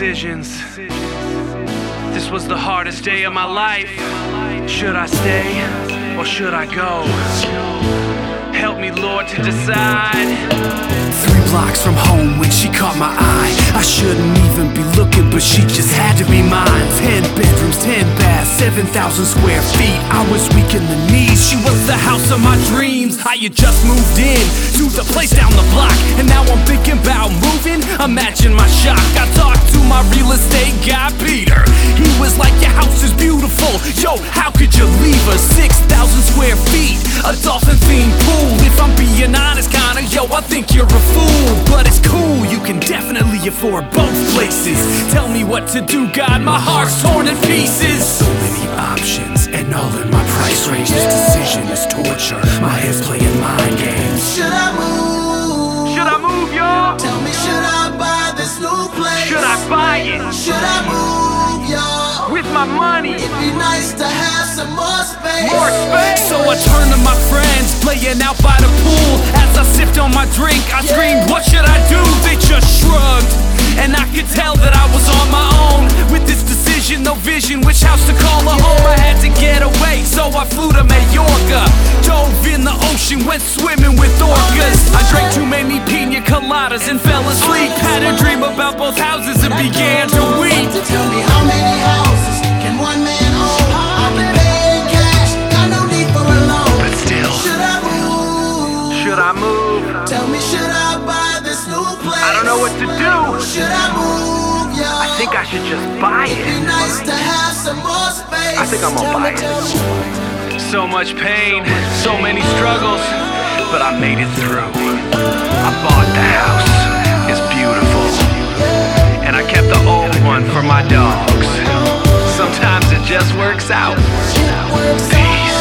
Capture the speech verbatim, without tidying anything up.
decisions. This was the hardest day of my life. Should I stay or should I go? Help me, Lord, to decide. Three blocks from home when she caught my eye. I shouldn't even be looking, but she just had to be mine. Ten bedrooms, ten baths, seven thousand square feet. I was weak in the knees, she was the house of my dreams. I had just moved in to the place down the block, and now I'm thinking about moving. Imagine my shock. I talked to my real estate guy, Peter. He was like, your house is beautiful. Yo, how could you leave her? six thousand square feet, a dolphin-themed pool. If I'm being honest, kinda, yo, I think you're a fool. But it's cool, you can definitely afford both places. Tell me what to do, God, my heart's torn in pieces. So many options, and all in my price range. This decision is torture, my head's playing mind games. Should I move? Should I move, y'all? Tell me, should I buy this new place? Should I buy it? Should I move, y'all? With my money? It'd be nice to have some more space. More space? So I turned to my friends, playing out by the pool. As I sipped on my drink, I screamed, what should I do? They just shrugged, and I could tell that I was on my own. With this decision, no vision, which house to call a home. I had to get away, so I flew to Mallorca. Dove in the ocean, went swimming with orcas. I drank too many pina coladas and fell asleep. Had a dream about both houses and began to weep. Tell me, how many houses can one man own? I can pay in cash, got no need for a loan. But still, Should I move? should I move? Tell me, should I buy this new place? I don't know what to do. Should I move, y'all? I think I should just buy It'd be it. nice to have some more space. I think I'm gonna Tell me, buy it. tell me. So much pain, so many struggles, but I made it through. I bought the house, it's beautiful, and I kept the old one for my dogs. Sometimes it just works out. Peace.